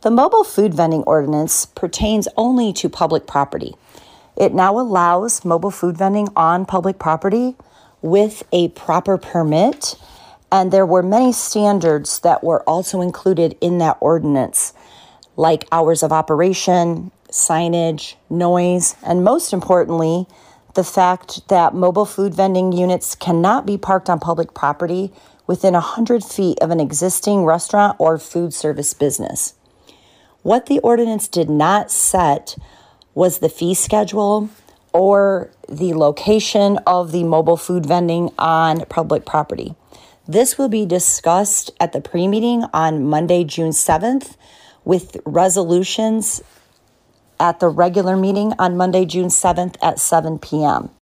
The mobile food vending ordinance pertains only to public property. It now allows mobile food vending on public property with a proper permit, and there were many standards that were also included in that ordinance, like hours of operation, signage, noise, and most importantly, the fact that mobile food vending units cannot be parked on public property within 100 feet of an existing restaurant or food service business. What the ordinance did not set was the fee schedule or the location of the mobile food vending on public property. This will be discussed at the pre-meeting on Monday, June 7th, with resolutions at the regular meeting on Monday, June 7th at 7 p.m.